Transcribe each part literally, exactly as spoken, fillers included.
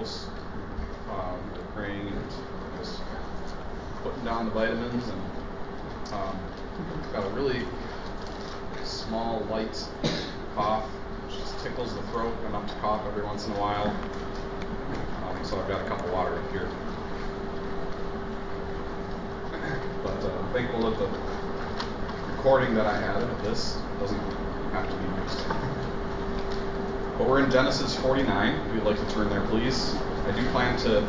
house. Um, we're praying and just putting down the vitamins, and um, got a really small, light cough, which just tickles the throat enough to cough every once in a while. Um, so I've got a cup of water up here. But uh, I'm thankful that the recording that I had of this doesn't have to be used. But we're in Genesis forty-nine. If you'd like to turn there, please. I do plan to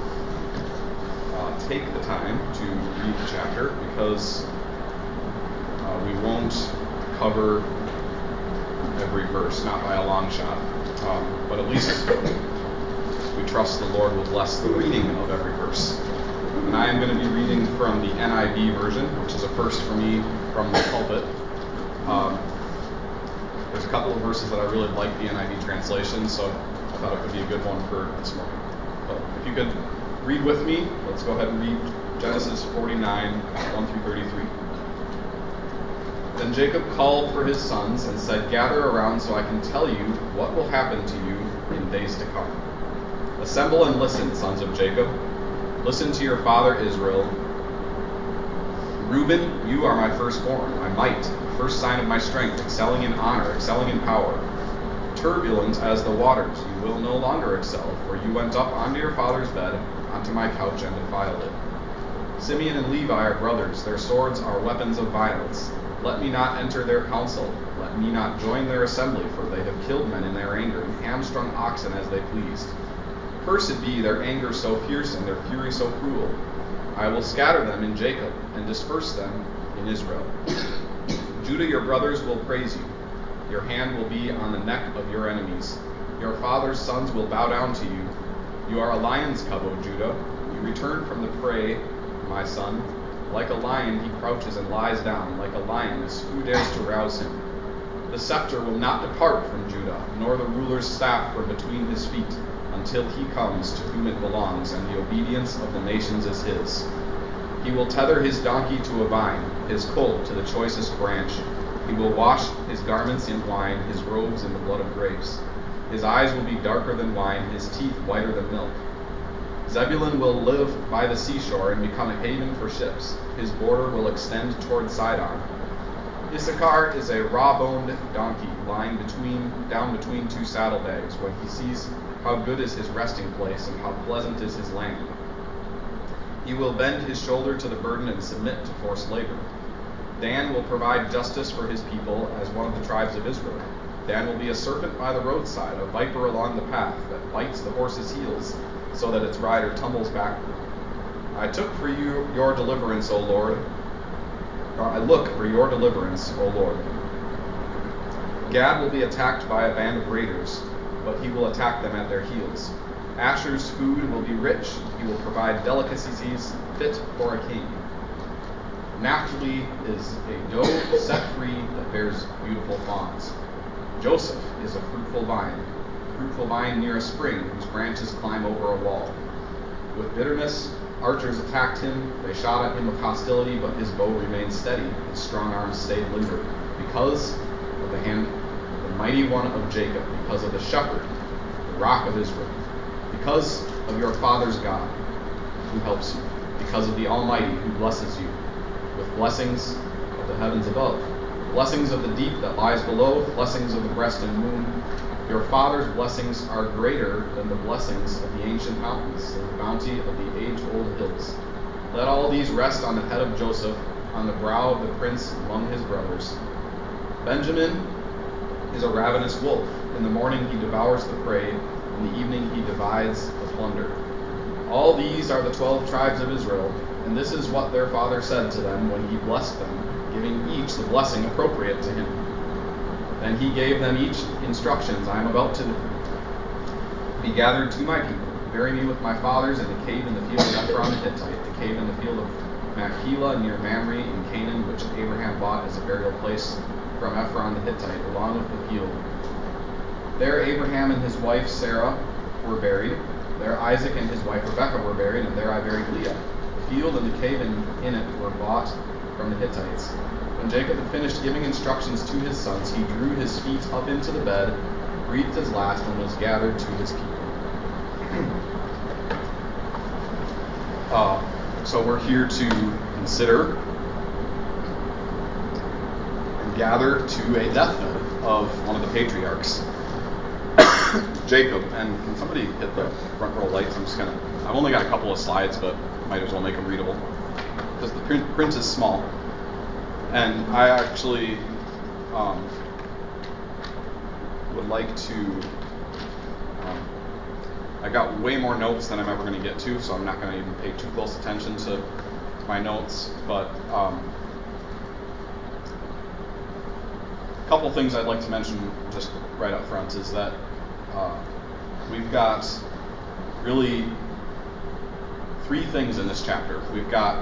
uh, take the time to read the chapter because uh, we won't cover every verse, not by a long shot. Um, but at least we trust the Lord will bless the reading of every verse. And I am going to be reading from the N I V version, which is a first for me from the pulpit. Um, there's a couple of verses that I really like the N I V translation, so I thought it would be a good one for this morning. But if you could read with me, let's go ahead and read Genesis forty-nine, one through thirty-three. Then Jacob called for his sons and said, "Gather around so I can tell you what will happen to you in days to come. Assemble and listen, sons of Jacob. Listen to your father Israel. Reuben, you are my firstborn, my might, first sign of my strength, excelling in honor, excelling in power. Turbulent as the waters, you will no longer excel, for you went up onto your father's bed, onto my couch, and defiled it. Simeon and Levi are brothers, their swords are weapons of violence. Let me not enter their council, let me not join their assembly, for they have killed men in their anger, and hamstrung oxen as they pleased. Cursed be their anger so fierce and their fury so cruel. I will scatter them in Jacob and disperse them in Israel. Judah, your brothers will praise you. Your hand will be on the neck of your enemies. Your father's sons will bow down to you. You are a lion's cub, O Judah. You return from the prey, my son. Like a lion he crouches and lies down. Like a lioness, who dares to rouse him? The scepter will not depart from Judah, nor the ruler's staff from between his feet, until he comes to whom it belongs, and the obedience of the nations is his. He will tether his donkey to a vine, his colt to the choicest branch. He will wash his garments in wine, his robes in the blood of grapes. His eyes will be darker than wine, his teeth whiter than milk. Zebulun will live by the seashore and become a haven for ships. His border will extend toward Sidon. Issachar is a raw-boned donkey lying between, down between two saddlebags when he sees how good is his resting place and how pleasant is his land. He will bend his shoulder to the burden and submit to forced labor. Dan will provide justice for his people as one of the tribes of Israel. Dan will be a serpent by the roadside, a viper along the path that bites the horse's heels so that its rider tumbles backward. I took for you your deliverance, O Lord. Or I look for your deliverance, O Lord. Gad will be attacked by a band of raiders, but he will attack them at their heels. Asher's food will be rich. He will provide delicacies fit for a king. Naphtali is a doe set free that bears beautiful fawns. Joseph is a fruitful vine, a fruitful vine near a spring whose branches climb over a wall. With bitterness, archers attacked him. They shot at him with hostility, but his bow remained steady. His strong arms stayed limber because of the hand of the mighty one of Jacob, because of the shepherd, the rock of Israel, because of your father's God who helps you, because of the Almighty who blesses you with blessings of the heavens above, blessings of the deep that lies below, blessings of the breast and womb. Your father's blessings are greater than the blessings of the ancient mountains and the bounty of the age-old hills. Let all these rest on the head of Joseph, on the brow of the prince among his brothers. Benjamin is a ravenous wolf. In the morning he devours the prey. In the evening he divides the plunder. All these are the twelve tribes of Israel, and this is what their father said to them when he blessed them, giving each the blessing appropriate to him. Then he gave them each instructions. I am about to be gathered to my people. Bury me with my fathers in the cave in the field of Ephron the Hittite, the cave in the field of Machpelah near Mamre in Canaan, which Abraham bought as a burial place from Ephron the Hittite, along with the field. There Abraham and his wife Sarah were buried. There Isaac and his wife Rebekah were buried, and there I buried Leah. The field and the cave in, in it were bought from the Hittites. When Jacob had finished giving instructions to his sons, he drew his feet up into the bed, breathed his last, and was gathered to his people. so we're here to consider and gather to a deathbed of one of the patriarchs, Jacob. And can somebody hit the front row lights? I'm just gonna. I've only got a couple of slides, but might as well make them readable because the print, print is small. And I actually um, would like to. Um, I got way more notes than I'm ever going to get to, so I'm not going to even pay too close attention to my notes. But um, a couple things I'd like to mention just right up front is that uh, we've got really three things in this chapter. We've got,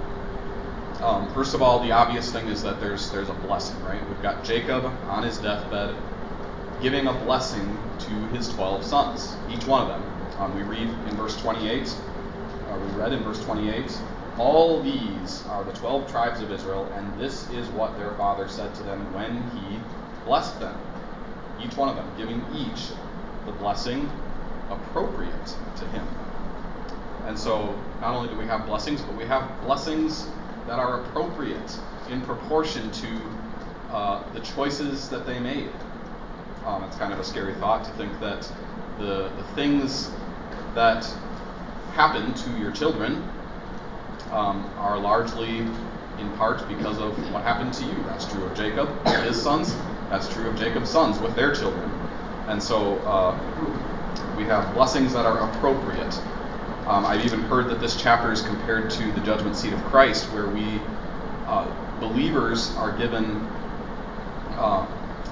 um, first of all, the obvious thing is that there's there's a blessing, right? We've got Jacob on his deathbed giving a blessing to his twelve sons, each one of them. Um, we read in verse twenty-eight, uh, we read in verse twenty-eight, all these are the twelve tribes of Israel, and this is what their father said to them when he blessed them. Each one of them, giving each the blessing appropriate to him. And so not only do we have blessings, but we have blessings that are appropriate in proportion to uh, the choices that they made. Um, it's kind of a scary thought to think that the, the things that happen to your children um, are largely in part because of what happened to you. That's true of Jacob, his sons. That's true of Jacob's sons with their children. And so uh, we have blessings that are appropriate. Um, I've even heard that this chapter is compared to the judgment seat of Christ, where we, uh, believers, are given uh,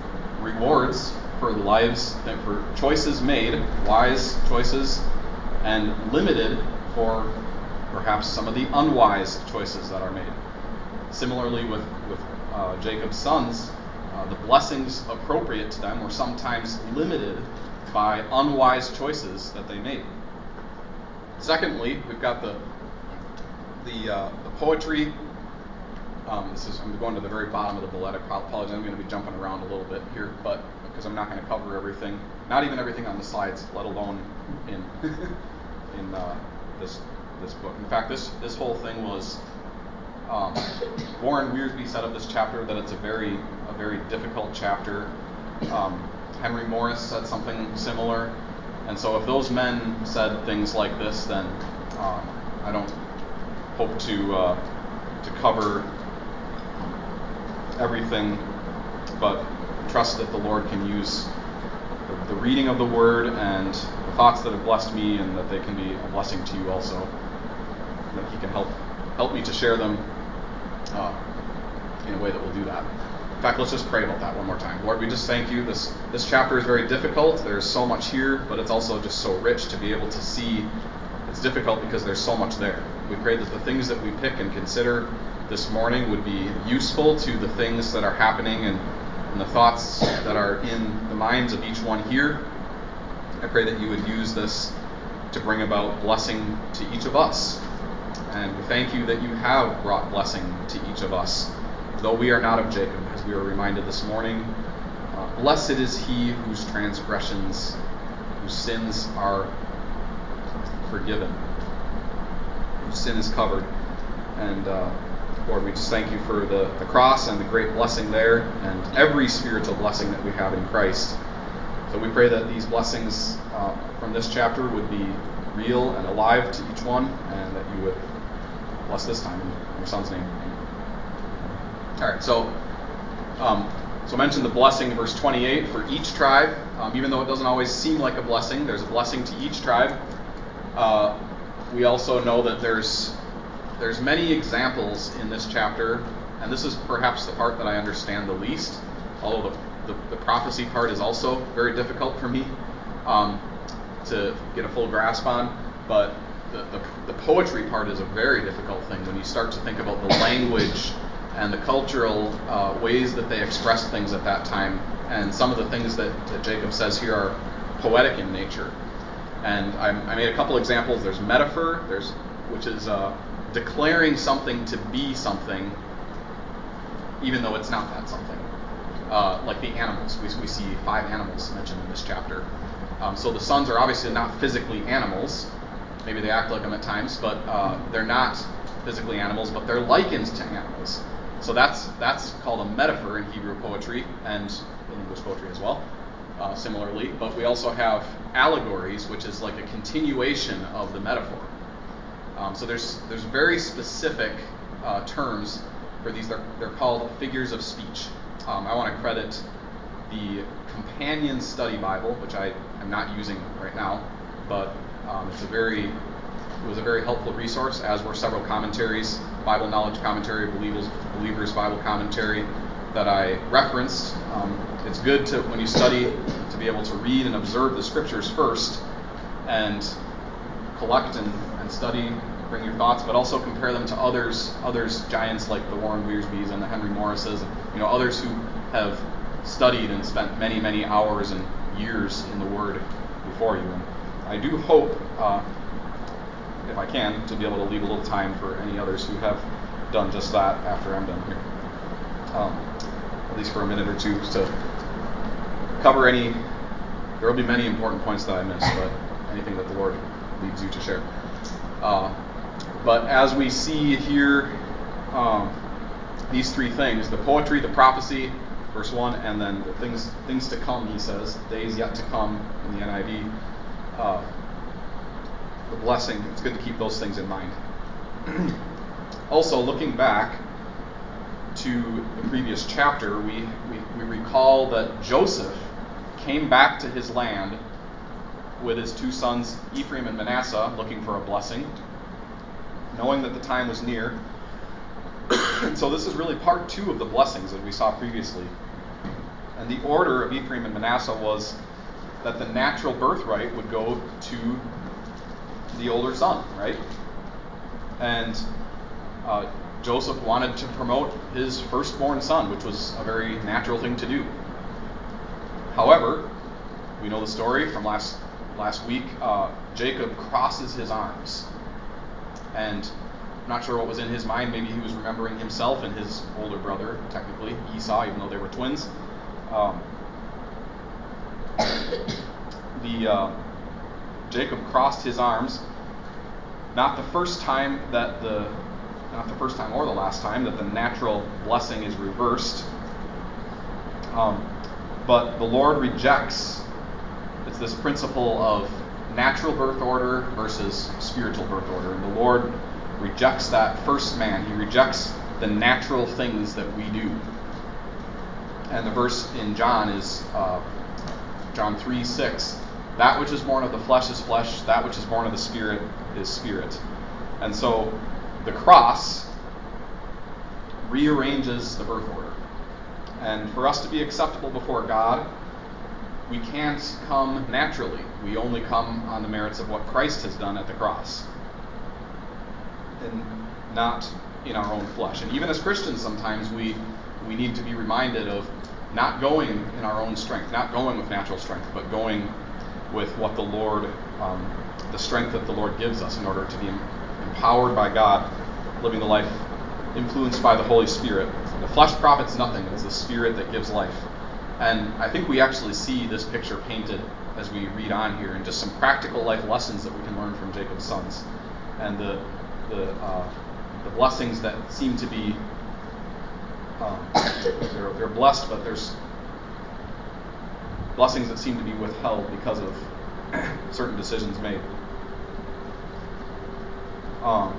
rewards for the lives, for choices made, wise choices, and limited for perhaps some of the unwise choices that are made. Similarly with, with uh, Jacob's sons, uh, the blessings appropriate to them were sometimes limited by unwise choices that they made. Secondly, we've got the the, uh, the poetry. Um, this is I'm going to the very bottom of the bullet. I apologize. I'm going to be jumping around a little bit here, but because I'm not going to cover everything, not even everything on the slides, let alone in in uh, this this book. In fact, this this whole thing was um, Warren Wiersbe said of this chapter that it's a very a very difficult chapter. Um, Henry Morris said something similar. And so if those men said things like this, then um, I don't hope to uh, to cover everything, but trust that the Lord can use the, the reading of the Word and the thoughts that have blessed me, and that they can be a blessing to you also. That He can help help me to share them uh, in a way that will do that. In fact, let's just pray about that one more time. Lord, we just thank you. This this chapter is very difficult. There's so much here, but it's also just so rich to be able to see. It's difficult because there's so much there. We pray that the things that we pick and consider this morning would be useful to the things that are happening and, and the thoughts that are in the minds of each one here. I pray that you would use this to bring about blessing to each of us. And we thank you that you have brought blessing to each of us, though we are not of Jacob, as we were reminded this morning. Uh, blessed is he whose transgressions, whose sins are forgiven, whose sin is covered. And uh, Lord, we just thank you for the, the cross and the great blessing there, and every spiritual blessing that we have in Christ. So we pray that these blessings uh, from this chapter would be real and alive to each one, and that you would bless this time in your Son's name. All right, so um, so mention the blessing, verse twenty-eight, for each tribe. Um, even though it doesn't always seem like a blessing, there's a blessing to each tribe. Uh, we also know that there's there's many examples in this chapter, and this is perhaps the part that I understand the least, although the, the, the prophecy part is also very difficult for me um, to get a full grasp on. But the, the, the poetry part is a very difficult thing when you start to think about the language and the cultural uh, ways that they expressed things at that time. And some of the things that, that Jacob says here are poetic in nature. And I, I made a couple examples. There's metaphor, there's which is uh, declaring something to be something, even though it's not that something. Uh, like the animals. We, we see five animals mentioned in this chapter. Um, so the sons are obviously not physically animals. Maybe they act like them at times, but uh, they're not physically animals, but they're likened to animals. So that's that's called a metaphor in Hebrew poetry and in English poetry as well, uh, similarly. But we also have allegories, which is like a continuation of the metaphor. Um, so there's there's very specific uh, terms for these. They're, they're called figures of speech. Um, I want to credit the Companion Study Bible, which I am not using right now, but um, it's a very it was a very helpful resource, as were several commentaries, Bible Knowledge Commentary, Believers, Believers Bible Commentary, that I referenced. Um, it's good to, when you study, to be able to read and observe the scriptures first, and collect and, and study, bring your thoughts, but also compare them to others, others giants like the Warren Wiersbes and the Henry Morrises, you know, others who have studied and spent many, many hours and years in the Word before you. And I do hope, uh, if I can, to be able to leave a little time for any others who have done just that after I'm done here. Um, at least for a minute or two to cover any, there will be many important points that I missed, but anything that the Lord leads you to share. Uh, but as we see here, um, these three things, the poetry, the prophecy, verse one, and then the things things to come, he says, days yet to come in the N I V. Uh, the blessing, it's good to keep those things in mind. Also, looking back to the previous chapter, we, we, we recall that Joseph came back to his land with his two sons, Ephraim and Manasseh, looking for a blessing, knowing that the time was near. And so this is really part two of the blessings that we saw previously. And the order of Ephraim and Manasseh was that the natural birthright would go to the older son, right? And uh, Joseph wanted to promote his firstborn son, which was a very natural thing to do. However, we know the story from last last week. Uh, Jacob crosses his arms, and I'm not sure what was in his mind. Maybe he was remembering himself and his older brother, technically Esau, even though they were twins. Um, the uh, Jacob crossed his arms. Not the first time that the, not the first time or the last time that the natural blessing is reversed. Um, but the Lord rejects. It's this principle of natural birth order versus spiritual birth order, and the Lord rejects that first man. He rejects the natural things that we do. And the verse in John is uh, John three six. That which is born of the flesh is flesh, that which is born of the Spirit is spirit. And so the cross rearranges the birth order. And for us to be acceptable before God, we can't come naturally. We only come on the merits of what Christ has done at the cross, and not in our own flesh. And even as Christians, sometimes we we need to be reminded of not going in our own strength, not going with natural strength, but going with what the Lord, um, the strength that the Lord gives us in order to be empowered by God, living the life influenced by the Holy Spirit. The flesh profits nothing. It's the Spirit that gives life. And I think we actually see this picture painted as we read on here, in just some practical life lessons that we can learn from Jacob's sons, and the the uh, the blessings that seem to be um, they're, they're blessed, but there's blessings that seem to be withheld because of certain decisions made. Um,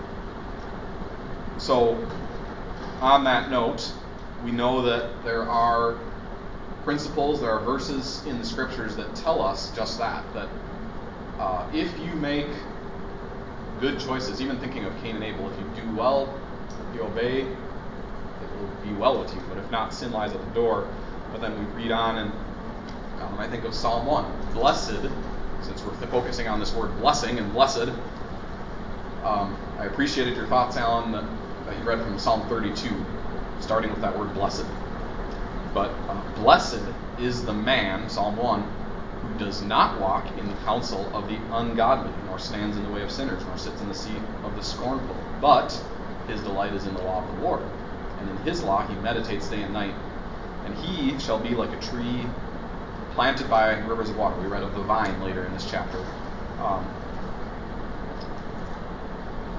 so, on that note, we know that there are principles, there are verses in the scriptures that tell us just that, that uh, if you make good choices, even thinking of Cain and Abel, if you do well, if you obey, it will be well with you, but if not, sin lies at the door. But then we read on, and um, I think of Psalm one, blessed, since we're focusing on this word blessing and blessed. um, I appreciated your thoughts, Alan, that, that you read from Psalm thirty-two, starting with that word blessed. But uh, blessed is the man, Psalm one, who does not walk in the counsel of the ungodly, nor stands in the way of sinners, nor sits in the seat of the scornful. But his delight is in the law of the Lord, and in his law he meditates day and night. And he shall be like a tree planted by rivers of water. We read of the vine later in this chapter. Um,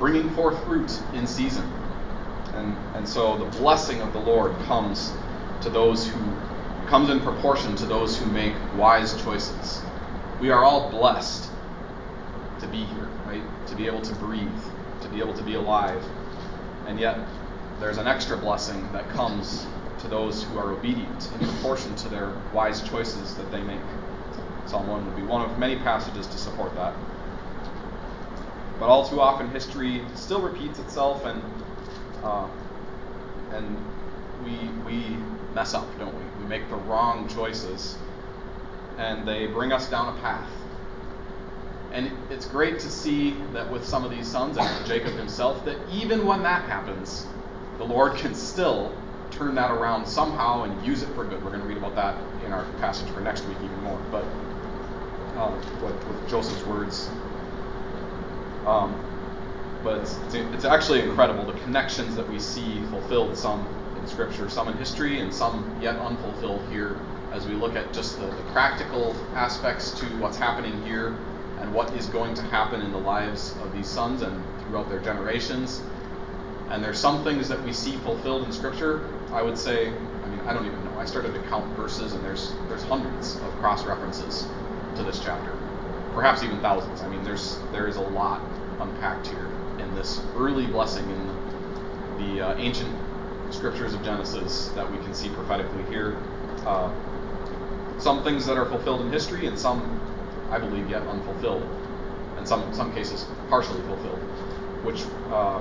bringing forth fruit in season. And, and so the blessing of the Lord comes to those who, comes in proportion to those who make wise choices. We are all blessed to be here, right? To be able to breathe, to be able to be alive. And yet, there's an extra blessing that comes to those who are obedient in proportion to their wise choices that they make. Psalm one would be one of many passages to support that. But all too often, history still repeats itself, and uh, and we we mess up, don't we? We make the wrong choices, and they bring us down a path. And it's great to see that with some of these sons, and Jacob himself, that even when that happens, the Lord can still turn that around somehow and use it for good. We're going to read about that in our passage for next week even more. But um, with, with Joseph's words. Um, but it's, it's actually incredible, the connections that we see fulfilled, some in Scripture, some in history, and some yet unfulfilled here, as we look at just the, the practical aspects to what's happening here and what is going to happen in the lives of these sons and throughout their generations. And there's some things that we see fulfilled in Scripture. I would say, I mean, I don't even know. I started to count verses, and there's there's hundreds of cross-references to this chapter. Perhaps even thousands. I mean, there's there is a lot unpacked here in this early blessing in the, the uh, ancient Scriptures of Genesis that we can see prophetically here. Uh, some things that are fulfilled in history, and some, I believe, yet unfulfilled, and some in some cases partially fulfilled, which uh,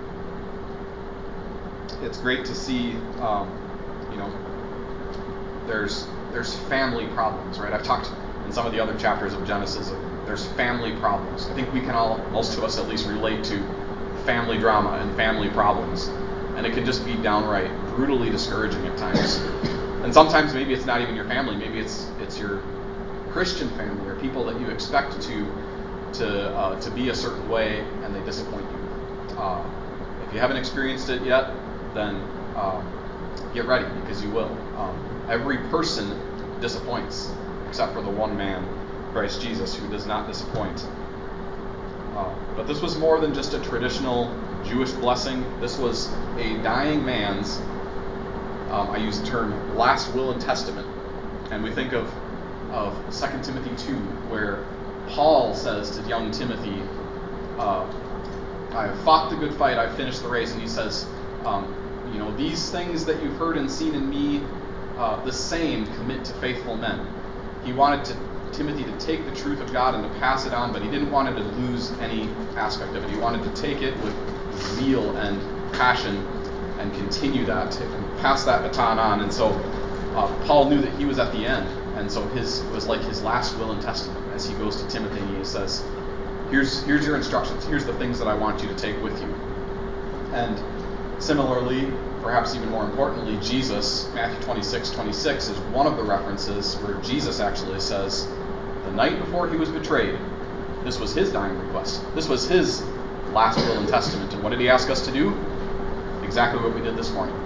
it's great to see. Um, you know, there's there's family problems, right? I've talked in some of the other chapters of Genesis of there's family problems. I think we can all, most of us at least, relate to family drama and family problems, and it can just be downright brutally discouraging at times. And sometimes maybe it's not even your family, maybe it's it's your Christian family or people that you expect to to uh, to be a certain way, and they disappoint you. Uh, if you haven't experienced it yet, then uh, get ready, because you will. Um, every person disappoints, except for the one man, Christ Jesus, who does not disappoint. Uh, but this was more than just a traditional Jewish blessing. This was a dying man's, um, I use the term last will and testament. And we think of, of Second Timothy two, where Paul says to young Timothy, uh, I have fought the good fight, I've finished the race, and he says, um, you know, these things that you've heard and seen in me, uh, the same commit to faithful men. He wanted to, Timothy to take the truth of God and to pass it on, but he didn't want him to lose any aspect of it. He wanted to take it with zeal and passion and continue that, and pass that baton on. And so uh, Paul knew that he was at the end, and so his it was like his last will and testament as he goes to Timothy, and he says, here's here's your instructions, here's the things that I want you to take with you. And similarly, perhaps even more importantly, Jesus, Matthew twenty-six twenty-six is one of the references where Jesus actually says, the night before he was betrayed, this was his dying request. This was his last will and testament. And what did he ask us to do? Exactly what we did this morning.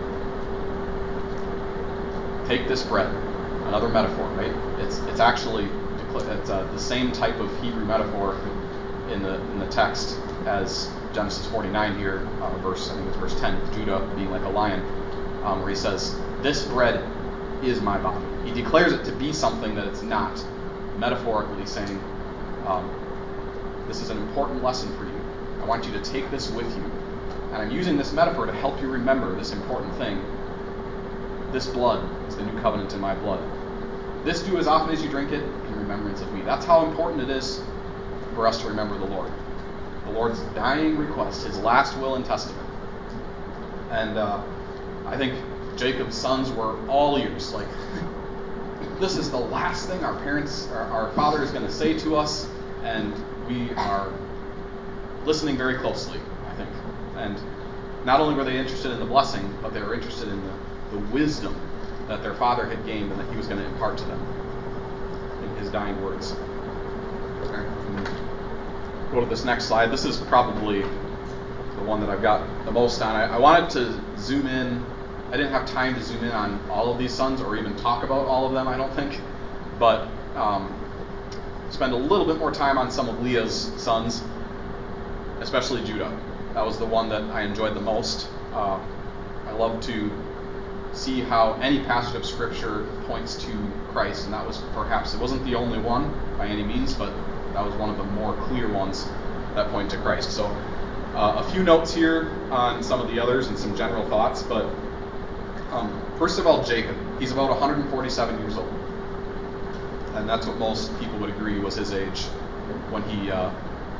Take this bread. Another metaphor, right? It's it's actually it's uh, the same type of Hebrew metaphor in the in the text as Genesis forty-nine here, uh, verse I think it's verse ten, with Judah being like a lion, um, where he says, "This bread is my body." He declares it to be something that it's not, metaphorically saying, um, "This is an important lesson for you. I want you to take this with you, and I'm using this metaphor to help you remember this important thing. This blood is the new covenant in my blood. This do as often as you drink it in remembrance of me." That's how important it is for us to remember the Lord. The Lord's dying request, his last will and testament. And uh, I think Jacob's sons were all ears. Like, this is the last thing our parents, our, our father is going to say to us, and we are listening very closely, I think. And not only were they interested in the blessing, but they were interested in the, the wisdom that their father had gained and that he was going to impart to them in his dying words. Okay. Go to this next slide. This is probably the one that I've got the most on. I, I wanted to zoom in. I didn't have time to zoom in on all of these sons or even talk about all of them, I don't think. But um, spend a little bit more time on some of Leah's sons, especially Judah. That was the one that I enjoyed the most. Uh, I love to see how any passage of Scripture points to Christ, and that was perhaps, it wasn't the only one by any means, but that was one of the more clear ones that point to Christ. So uh, a few notes here on some of the others and some general thoughts, but um, first of all, Jacob. He's about one hundred forty-seven years old, and that's what most people would agree was his age when he uh,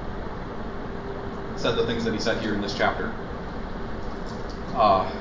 said the things that he said here in this chapter. Uh,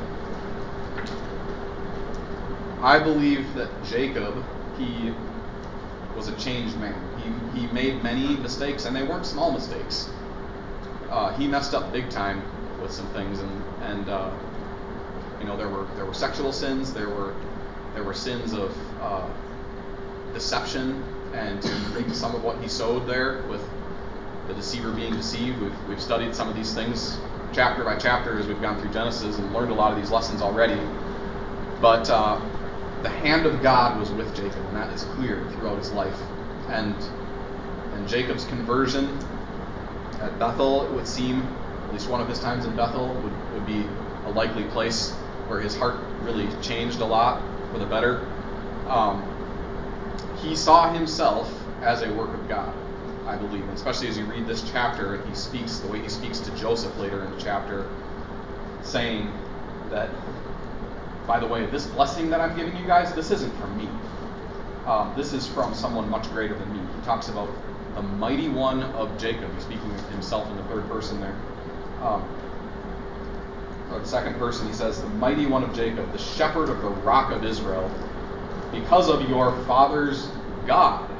I believe that Jacob, he was a changed man. He, he made many mistakes, and they weren't small mistakes. Uh, he messed up big time with some things, and and uh, you know there were there were sexual sins, there were there were sins of uh, deception, and he reaped some of what he sowed there with the deceiver being deceived. We've we've studied some of these things chapter by chapter as we've gone through Genesis and learned a lot of these lessons already. But uh, the hand of God was with Jacob, and that is clear throughout his life. And and Jacob's conversion at Bethel, it would seem, at least one of his times in Bethel, would, would be a likely place where his heart really changed a lot for the better. Um, he saw himself as a work of God, I believe, and especially as you read this chapter, and he speaks the way he speaks to Joseph later in the chapter, saying that, by the way, this blessing that I'm giving you guys, this isn't from me. Um, this is from someone much greater than me. He talks about the mighty one of Jacob. He's speaking of himself in the third person there. Um, or the second person, he says, the mighty one of Jacob, the shepherd of the rock of Israel, because of your father's God,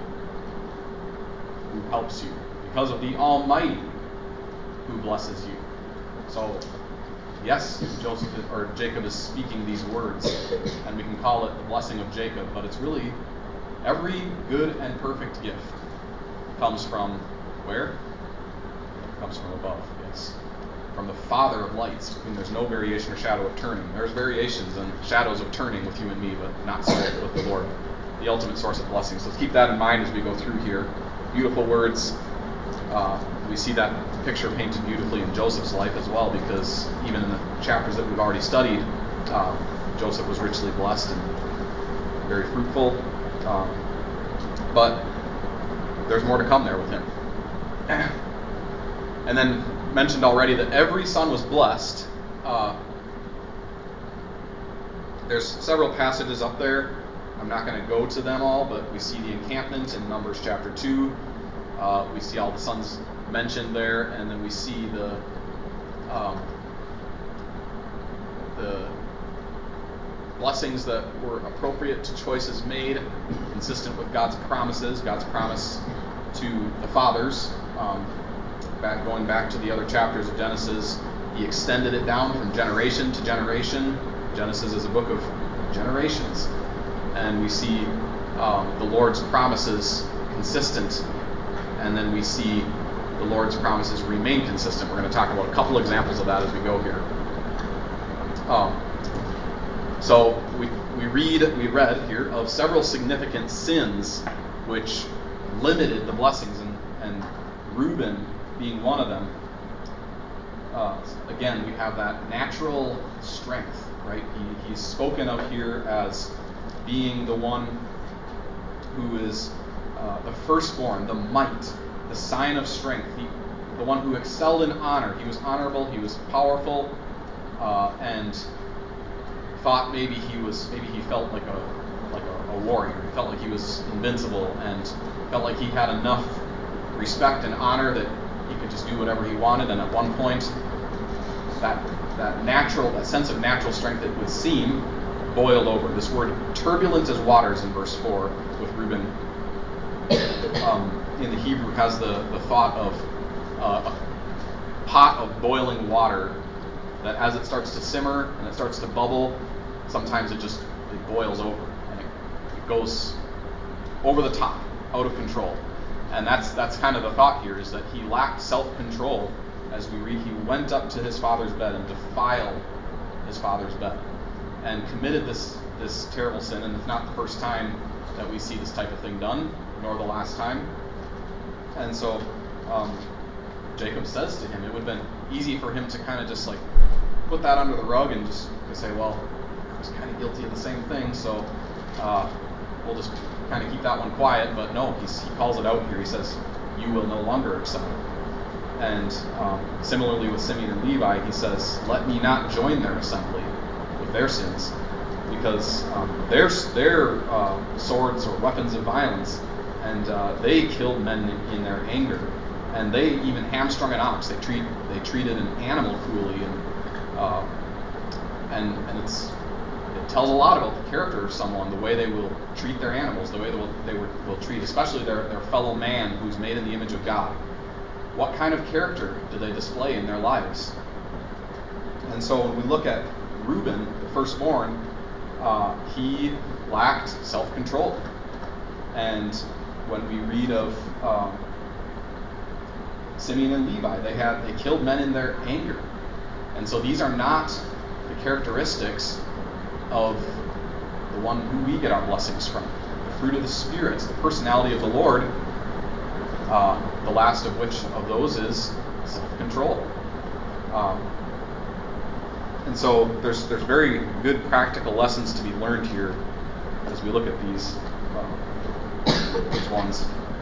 who helps you, because of the Almighty, who blesses you. So, yes, Joseph or Jacob is speaking these words, and we can call it the blessing of Jacob, but it's really every good and perfect gift comes from where? It comes from above, yes. From the Father of lights, to whom there's no variation or shadow of turning. There's variations and shadows of turning with you and me, but not so with the Lord, the ultimate source of blessings. So let's keep that in mind as we go through here. Beautiful words. Uh, we see that picture painted beautifully in Joseph's life as well, because even in the chapters that we've already studied, uh, Joseph was richly blessed and very fruitful. Um, but there's more to come there with him. And then mentioned already that every son was blessed. Uh, there's several passages up there. I'm not going to go to them all, but we see the encampment in Numbers chapter two. Uh, we see all the sons mentioned there, and then we see the um, the blessings that were appropriate to choices made, consistent with God's promises, God's promise to the fathers. Um, back going back to the other chapters of Genesis, he extended it down from generation to generation. Genesis is a book of generations, and we see um, the Lord's promises consistent. And then we see the Lord's promises remain consistent. We're going to talk about a couple examples of that as we go here. Um, so we we read we read here of several significant sins which limited the blessings, and, and Reuben being one of them. Uh, again, we have that natural strength, right? He, he's spoken of here as being the one who is Uh, the firstborn, the might, the sign of strength, he, the one who excelled in honor. He was honorable, he was powerful, uh, and thought maybe he was, maybe he felt like a like a, a warrior. He felt like he was invincible, and felt like he had enough respect and honor that he could just do whatever he wanted. And at one point, that that natural, that sense of natural strength, it would seem, boiled over. This word turbulent as waters in verse four with Reuben. Um, in the Hebrew has the, the thought of uh, a pot of boiling water that as it starts to simmer and it starts to bubble, sometimes it just it boils over and it, it goes over the top, out of control. And that's that's kind of the thought here, is that he lacked self-control. As we read, he went up to his father's bed and defiled his father's bed and committed this this terrible sin. And it's not the first time that we see this type of thing done, nor the last time. And so um, Jacob says to him. It would have been easy for him to kind of just like put that under the rug and just say, well, I was kind of guilty of the same thing, so uh, we'll just kind of keep that one quiet. But no, he's, he calls it out here. He says, you will no longer excel. And um, similarly with Simeon and Levi, he says, let me not join their assembly with their sins, because um, their, their uh, swords or weapons of violence, and uh, they killed men in, in their anger, and they even hamstrung an ox. They treat they treated an animal cruelly, and uh, and and it's it tells a lot about the character of someone, the way they will treat their animals, the way they will they will, will treat, especially their their fellow man who's made in the image of God. What kind of character do they display in their lives? And so when we look at Reuben, the firstborn, uh, he lacked self-control. And when we read of um, Simeon and Levi, they had they killed men in their anger. And so these are not the characteristics of the one who we get our blessings from. The fruit of the Spirit, the personality of the Lord, uh, the last of which of those is self-control. Um, and so there's there's very good practical lessons to be learned here as we look at these uh, which ones.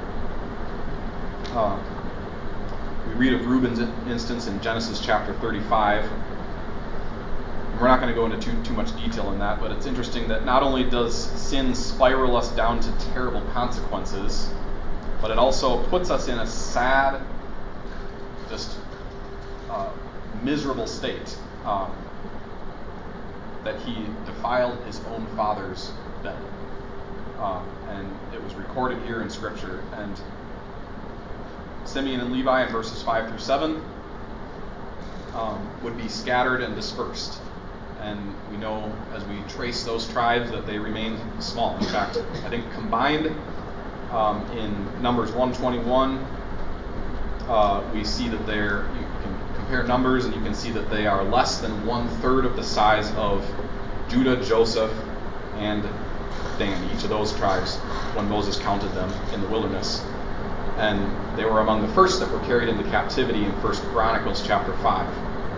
Uh, we read of Reuben's instance in Genesis chapter thirty-five. We're not going to go into too, too much detail in that, but it's interesting that not only does sin spiral us down to terrible consequences, but it also puts us in a sad, just uh, miserable state. Um, that he defiled his own father's bed. Um, and it was recorded here in Scripture. And Simeon and Levi in verses five through seven um, would be scattered and dispersed. And we know as we trace those tribes that they remained small. In fact, I think combined um, in Numbers one twenty-one, uh, we see that they're, you can compare numbers and you can see that they are less than one third of the size of Judah, Joseph, and Dan, each of those tribes, when Moses counted them in the wilderness. And they were among the first that were carried into captivity in First Chronicles chapter five.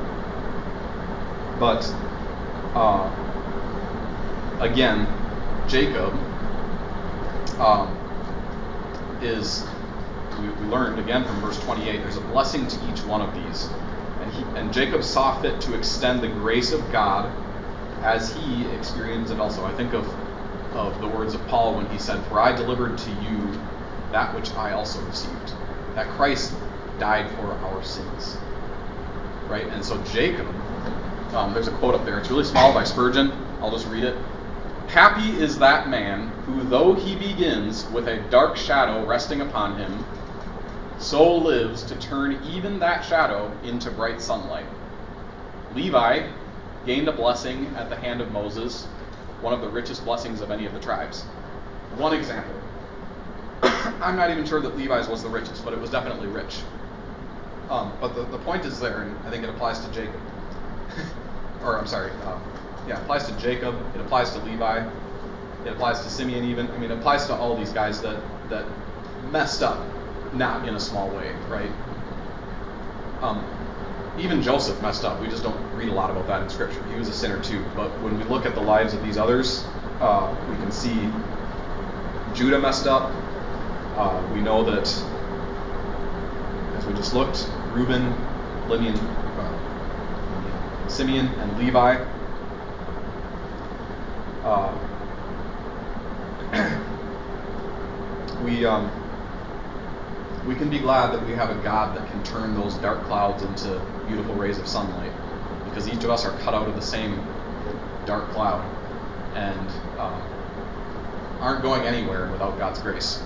But uh, again, Jacob um, is, we, we learned again from verse twenty-eight, there's a blessing to each one of these. And, he, and Jacob saw fit to extend the grace of God as he experienced it also. I think of, of the words of Paul when he said, for I delivered to you that which I also received, that Christ died for our sins. Right? And so Jacob, um, there's a quote up there, it's really small by Spurgeon, I'll just read it. Happy is that man who, though he begins with a dark shadow resting upon him, so lives to turn even that shadow into bright sunlight. Levi gained a blessing at the hand of Moses, one of the richest blessings of any of the tribes. One example. I'm not even sure that Levi's was the richest, but it was definitely rich. Um, but the, the point is there, and I think it applies to Jacob. or I'm sorry, um, yeah, it applies to Jacob, it applies to Levi, it applies to Simeon even. I mean, it applies to all these guys that, that messed up, not in a small way, right? Um, even Joseph messed up. We just don't read a lot about that in Scripture. He was a sinner too. But when we look at the lives of these others, uh, we can see Judah messed up. Uh, we know that, as we just looked, Reuben, Simeon, uh, Simeon, and Levi. Uh, we um, we can be glad that we have a God that can turn those dark clouds into beautiful rays of sunlight, because each of us are cut out of the same dark cloud and uh, aren't going anywhere without God's grace.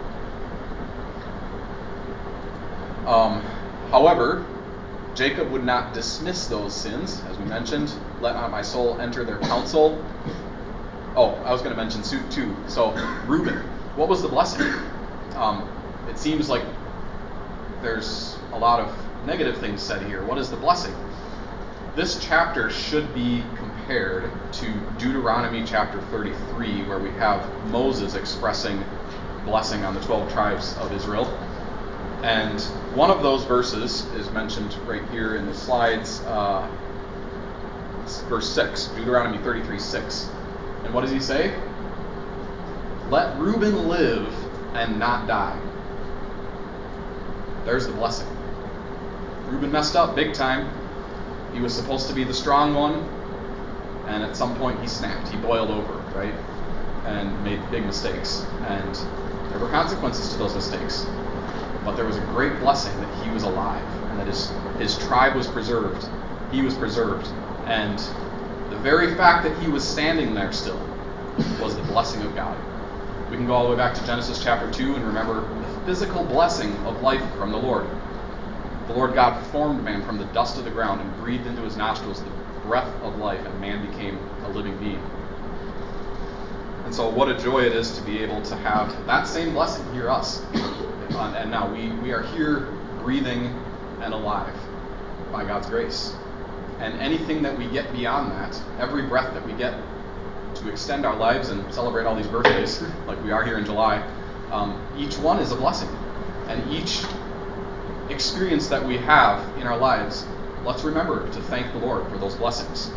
Um, however, Jacob would not dismiss those sins, as we mentioned. Let not my soul enter their counsel. Oh, I was going to mention suit too. So, Reuben, what was the blessing? Um, it seems like there's a lot of negative things said here. What is the blessing? This chapter should be compared to Deuteronomy chapter thirty-three, where we have Moses expressing blessing on the twelve tribes of Israel. And one of those verses is mentioned right here in the slides, uh, verse six, Deuteronomy thirty-three six. And what does he say? Let Reuben live and not die. There's the blessing. Reuben messed up big time. He was supposed to be the strong one, and at some point he snapped. He boiled over, right? And made big mistakes. And there were consequences to those mistakes. But there was a great blessing that he was alive, and that his, his tribe was preserved. He was preserved. And the very fact that he was standing there still was the blessing of God. We can go all the way back to Genesis chapter two and remember the physical blessing of life from the Lord. The Lord God formed man from the dust of the ground and breathed into his nostrils the breath of life, and man became a living being. And so what a joy it is to be able to have that same blessing hear us. And now we, we are here breathing and alive by God's grace. And anything that we get beyond that, every breath that we get to extend our lives and celebrate all these birthdays, like we are here in July, um, each one is a blessing. And each experience that we have in our lives, let's remember to thank the Lord for those blessings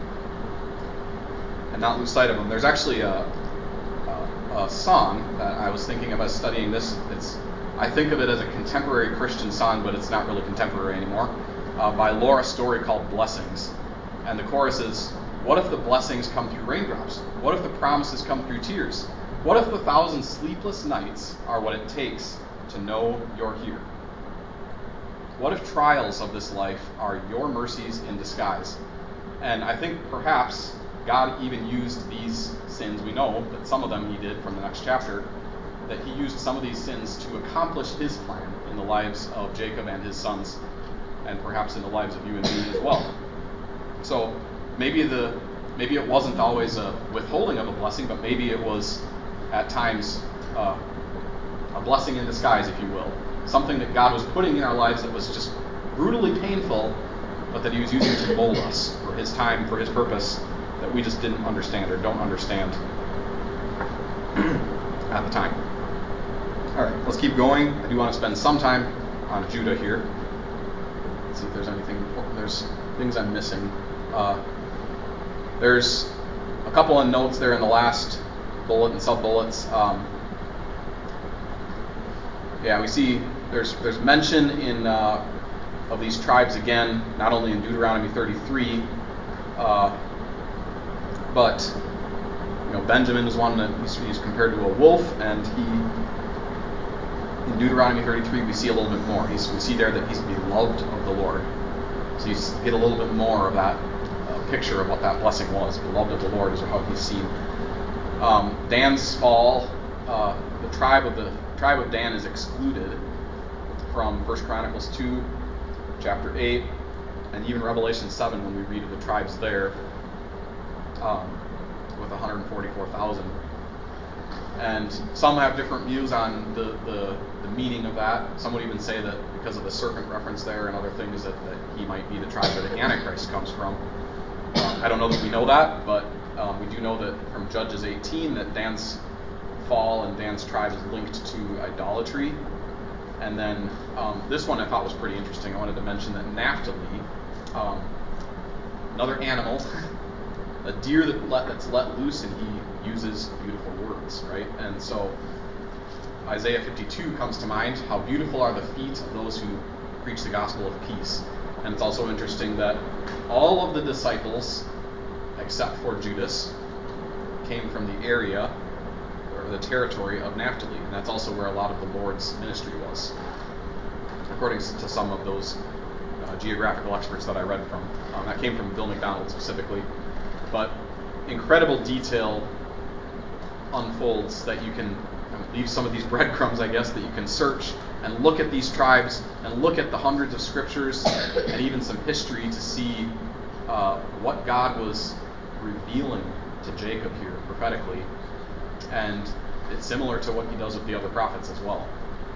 and not lose sight of them. There's actually a, a, a song that I was thinking of as studying this. It's I think of it as a contemporary Christian song, but it's not really contemporary anymore, uh, by Laura Story, called Blessings. And the chorus is, what if the blessings come through raindrops? What if the promises come through tears? What if the thousand sleepless nights are what it takes to know you're here? What if trials of this life are your mercies in disguise? And I think perhaps God even used these sins. We know that some of them he did from the next chapter, that he used some of these sins to accomplish his plan in the lives of Jacob and his sons, and perhaps in the lives of you and me as well. So maybe the maybe it wasn't always a withholding of a blessing, but maybe it was at times uh, a blessing in disguise, if you will. Something that God was putting in our lives that was just brutally painful, but that he was using to mold us for his time, for his purpose, that we just didn't understand or don't understand at the time. All right, let's keep going. I do want to spend some time on Judah here. Let's see if there's anything important. There's things I'm missing. Uh, there's a couple of notes there in the last bullet and sub-bullets. Um, yeah, we see there's there's mention in uh, of these tribes again, not only in Deuteronomy thirty-three, uh, but you know Benjamin is one that he's, he's compared to a wolf, and he. In Deuteronomy thirty-three, we see a little bit more. He's, we see there that he's beloved of the Lord. So you get a little bit more of that uh, picture of what that blessing was. Beloved of the Lord is how he's seen. Um, Dan's fall, uh, the tribe of the tribe of Dan is excluded from First Chronicles two, chapter eight, and even Revelation seven when we read of the tribes there, um, with one hundred forty-four thousand. And some have different views on the, the, the meaning of that. Some would even say that because of the serpent reference there and other things, that, that he might be the tribe where the Antichrist comes from. Um, I don't know that we know that, but um, we do know that from Judges eighteen that Dan's fall and Dan's tribe is linked to idolatry. And then um, this one I thought was pretty interesting. I wanted to mention that Naphtali, um, another animal, a deer that let, that's let loose, and he uses beautiful words, right? And so Isaiah fifty-two comes to mind. How beautiful are the feet of those who preach the gospel of peace. And it's also interesting that all of the disciples, except for Judas, came from the area or the territory of Naphtali. And that's also where a lot of the Lord's ministry was, according to some of those uh, geographical experts that I read from. Um, that came from Bill McDonald specifically. But incredible detail unfolds that you can kind of leave some of these breadcrumbs, I guess, that you can search and look at these tribes and look at the hundreds of scriptures and even some history to see uh, what God was revealing to Jacob here prophetically. And it's similar to what he does with the other prophets as well.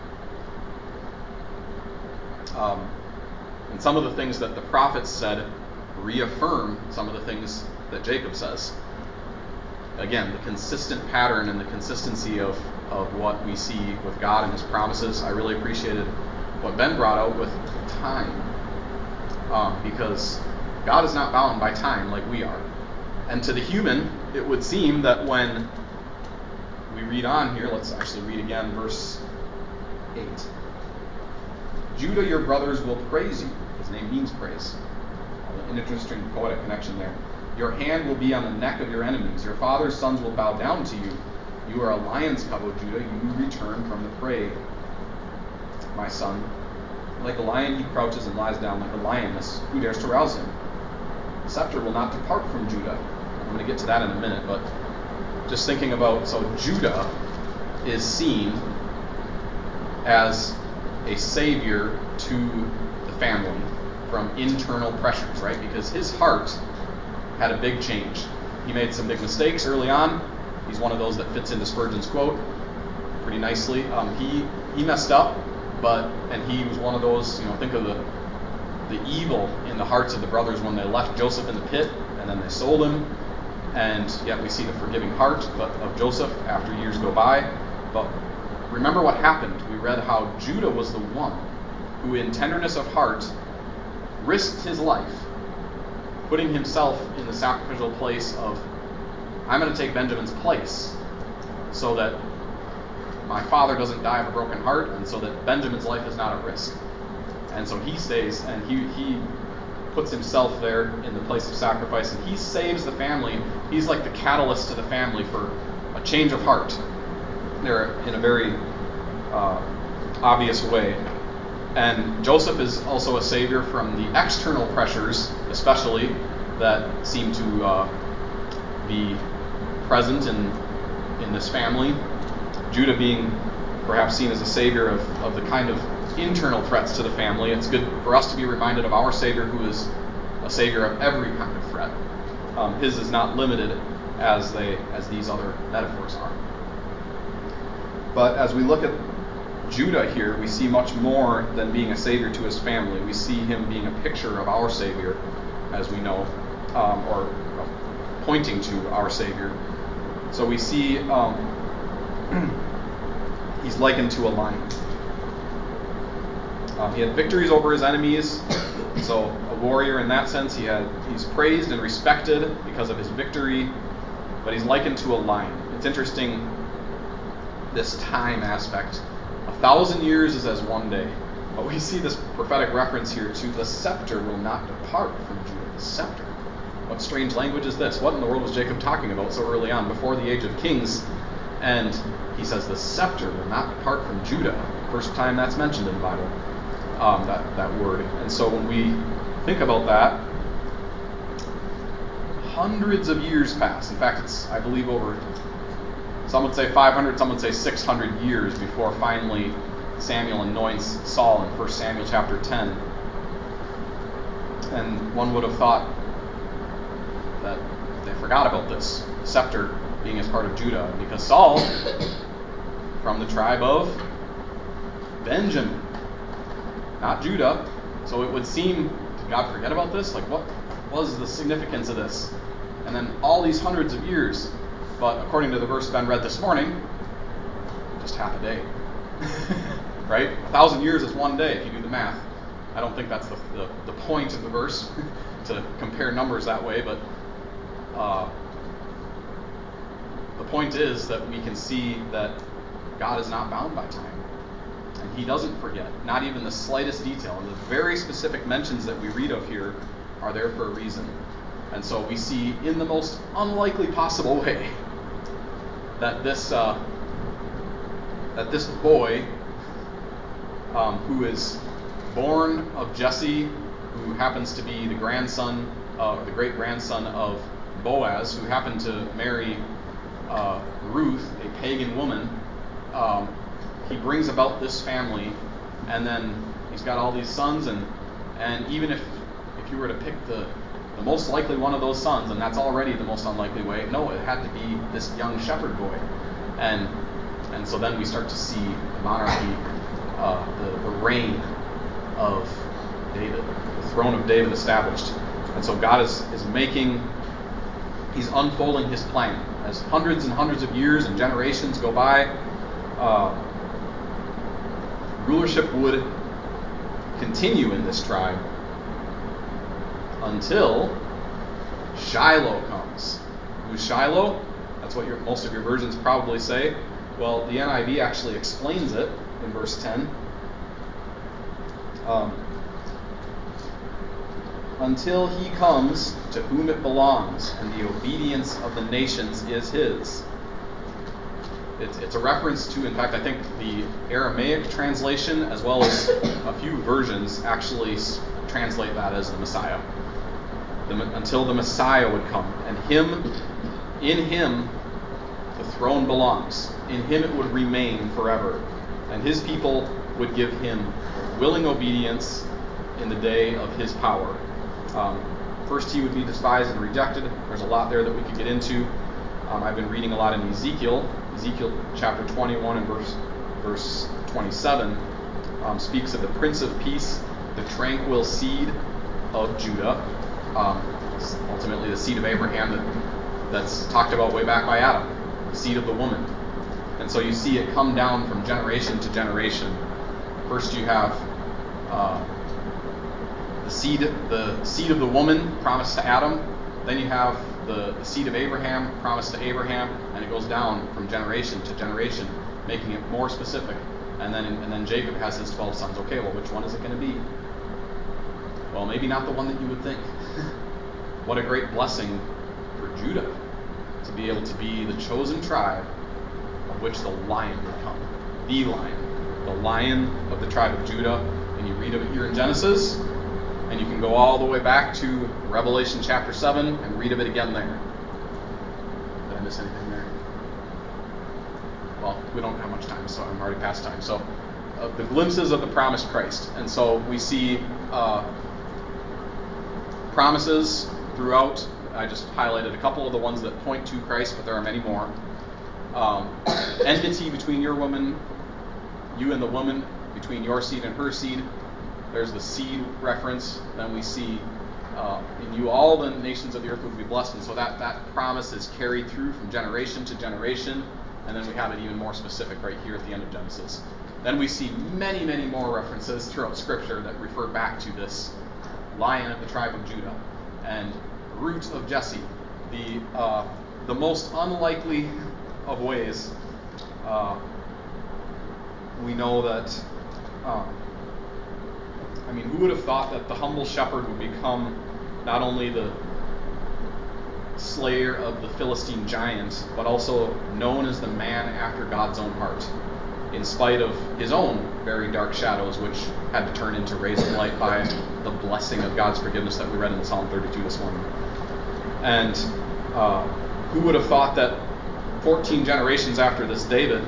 Um, and some of the things that the prophets said reaffirm some of the things that Jacob says. Again, the consistent pattern and the consistency of, of what we see with God and his promises. I really appreciated what Ben brought out with time, um, because God is not bound by time like we are. And to the human, it would seem that when we read on here, let's actually read again verse eight. Judah, your brothers will praise you. His name means praise. An interesting poetic connection there. Your hand will be on the neck of your enemies. Your father's sons will bow down to you. You are a lion's cub, O Judah. You return from the prey. My son, like a lion he crouches and lies down, like a lioness. Who dares to rouse him? The scepter will not depart from Judah. I'm going to get to that in a minute, but just thinking about, so Judah is seen as a savior to the family from internal pressures, right? Because his heart had a big change. He made some big mistakes early on. He's one of those that fits into Spurgeon's quote pretty nicely. Um, he he messed up, but and he was one of those, you know, think of the the evil in the hearts of the brothers when they left Joseph in the pit and then they sold him. And yet we see the forgiving heart of Joseph after years go by. But remember what happened. We read how Judah was the one who in tenderness of heart risked his life, putting himself in the sacrificial place of, I'm going to take Benjamin's place so that my father doesn't die of a broken heart and so that Benjamin's life is not at risk. And so he stays and he, he puts himself there in the place of sacrifice and he saves the family. He's like the catalyst to the family for a change of heart there in a very uh, obvious way. And Joseph is also a savior from the external pressures, especially, that seem to uh, be present in, in this family. Judah being perhaps seen as a savior of, of the kind of internal threats to the family. It's good for us to be reminded of our Savior, who is a savior of every kind of threat. Um, his is not limited as they as these other metaphors are. But as we look at Judah here, we see much more than being a savior to his family. We see him being a picture of our Savior, as we know, um, or pointing to our Savior. So we see um, he's likened to a lion. Um, he had victories over his enemies, so a warrior in that sense. He had he's praised and respected because of his victory, but he's likened to a lion. It's interesting, this time aspect. A thousand years is as one day. But we see this prophetic reference here to the scepter will not depart from Judah. The scepter. What strange language is this? What in the world was Jacob talking about so early on, before the age of kings? And he says the scepter will not depart from Judah. First time that's mentioned in the Bible, um, that, that word. And so when we think about that, hundreds of years pass. In fact, it's, I believe, over, some would say five hundred, some would say six hundred years before finally Samuel anoints Saul in First Samuel chapter ten. And one would have thought that they forgot about this scepter being as part of Judah, because Saul, from the tribe of Benjamin, not Judah. So it would seem, did God forget about this? Like, what was the significance of this? And then all these hundreds of years, but according to the verse Ben read this morning, just half a day. Right? A thousand years is one day if you do the math. I don't think that's the, the, the point of the verse, to compare numbers that way, but uh, the point is that we can see that God is not bound by time. And he doesn't forget, not even the slightest detail. And the very specific mentions that we read of here are there for a reason. And so we see in the most unlikely possible way that this uh, that this boy um, who is born of Jesse, who happens to be the grandson, uh, the great-grandson of Boaz, who happened to marry uh, Ruth, a pagan woman, um, he brings about this family, and then he's got all these sons, and and even if if you were to pick the the most likely one of those sons, and that's already the most unlikely way, no, it had to be this young shepherd boy. And and so then we start to see the monarchy, uh, the, the reign of David, the throne of David established. And so God is, is making, he's unfolding his plan. As hundreds and hundreds of years and generations go by, uh, rulership would continue in this tribe until Shiloh comes. Who's Shiloh? That's what your, most of your versions probably say. Well, the N I V actually explains it in verse ten. Um, until he comes to whom it belongs, and the obedience of the nations is his. It's, it's a reference to, in fact, I think the Aramaic translation, as well as a few versions, actually s- translate that as the Messiah. The, until the Messiah would come. And him, in him, the throne belongs. In him it would remain forever. And his people would give him willing obedience in the day of his power. Um, first, he would be despised and rejected. There's a lot there that we could get into. Um, I've been reading a lot in Ezekiel. Ezekiel chapter twenty-one and verse verse twenty-seven um, speaks of the Prince of Peace, the tranquil seed of Judah, um, ultimately the seed of Abraham that, that's talked about way back by Adam, the seed of the woman. And so you see it come down from generation to generation. First you have uh, the seed, the seed of the woman promised to Adam. Then you have the, the seed of Abraham promised to Abraham, and it goes down from generation to generation, making it more specific. And then and then Jacob has his twelve sons. Okay, well, which one is it going to be? Well, maybe not the one that you would think. What a great blessing for Judah to be able to be the chosen tribe of which the lion would come. The lion. The lion of the tribe of Judah. And you read of it here in Genesis, and you can go all the way back to Revelation chapter seven and read of it again there. Did I miss anything there? Well, we don't have much time, so I'm already past time. So, uh, the glimpses of the promised Christ. And so we see uh, promises throughout. I just highlighted a couple of the ones that point to Christ, but there are many more. Um, enmity between your woman, you and the woman, between your seed and her seed. There's the seed reference. Then we see uh, in you all the nations of the earth will be blessed. And so that, that promise is carried through from generation to generation. And then we have it even more specific right here at the end of Genesis. Then we see many, many more references throughout Scripture that refer back to this lion of the tribe of Judah and root of Jesse. The, uh, the most unlikely of ways, uh, we know that um, I mean, who would have thought that the humble shepherd would become not only the slayer of the Philistine giant, but also known as the man after God's own heart, in spite of his own very dark shadows, which had to turn into rays of light by the blessing of God's forgiveness that we read in Psalm thirty-two this morning. And uh, who would have thought that fourteen generations after this David,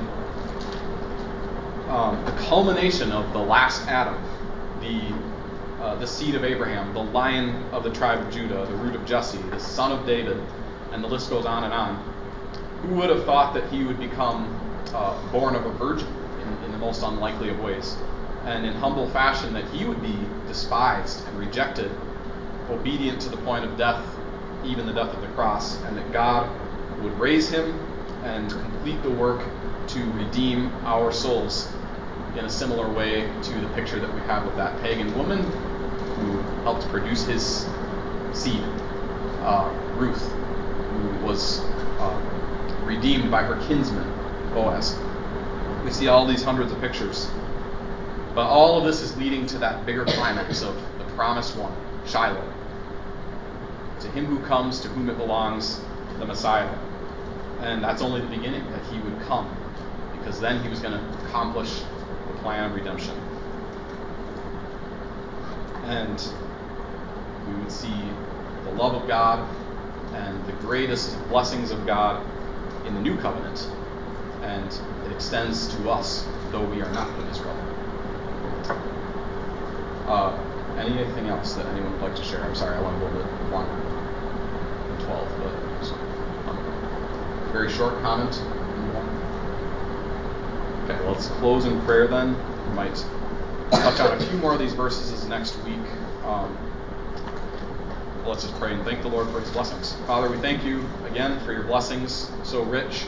um, the culmination of the last Adam, the uh, the seed of Abraham, the lion of the tribe of Judah, the root of Jesse, the son of David, and the list goes on and on. Who would have thought that he would become uh, born of a virgin in, in the most unlikely of ways, and in humble fashion that he would be despised and rejected, obedient to the point of death, even the death of the cross, and that God would raise him and complete the work to redeem our souls in a similar way to the picture that we have of that pagan woman who helped produce his seed, uh, Ruth, who was uh, redeemed by her kinsman, Boaz. We see all these hundreds of pictures. But all of this is leading to that bigger climax of the promised one, Shiloh. To him who comes, to whom it belongs, the Messiah. And that's only the beginning, that he would come, because then he was going to accomplish the plan of redemption. And we would see the love of God and the greatest blessings of God in the new covenant, and it extends to us, though we are not of Israel. Uh, anything else that anyone would like to share? I'm sorry, I went a little bit longer than twelve, but just, um, very short comment. Okay, well, let's close in prayer then. We might touch on a few more of these verses next week. Um, let's just pray and thank the Lord for his blessings. Father, we thank you again for your blessings, so rich,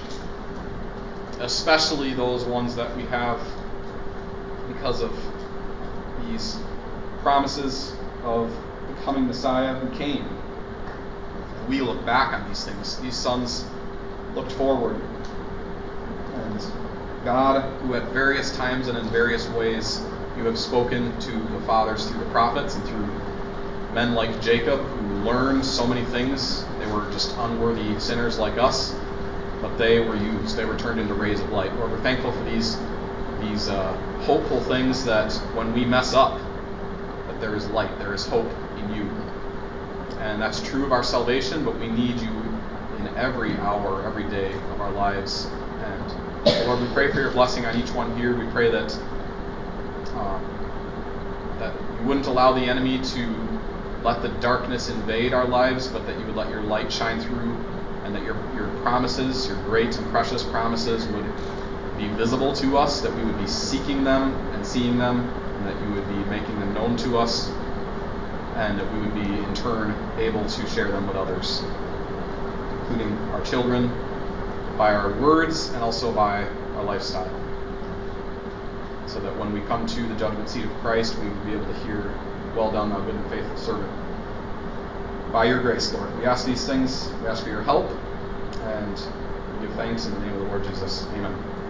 especially those ones that we have because of these promises of the coming Messiah who came. And we look back on these things. These sons looked forward. And God, who at various times and in various ways you have spoken to the fathers through the prophets and through men like Jacob, who learned so many things. They were just unworthy sinners like us, but they were used. They were turned into rays of light. Lord, we're thankful for these, these uh, hopeful things that when we mess up, that there is light, there is hope in you. And that's true of our salvation, but we need you in every hour, every day of our lives. And Lord, we pray for your blessing on each one here. We pray that um, that you wouldn't allow the enemy to let the darkness invade our lives, but that you would let your light shine through, and that your, your promises, your great and precious promises, would be visible to us, that we would be seeking them and seeing them, and that you would be making them known to us, and that we would be in turn able to share them with others, including our children, by our words and also by our lifestyle, so that when we come to the judgment seat of Christ, we would be able to hear, "Well done, thou good and faithful servant." By your grace, Lord, we ask these things. We ask for your help, and we give thanks in the name of the Lord Jesus. Amen.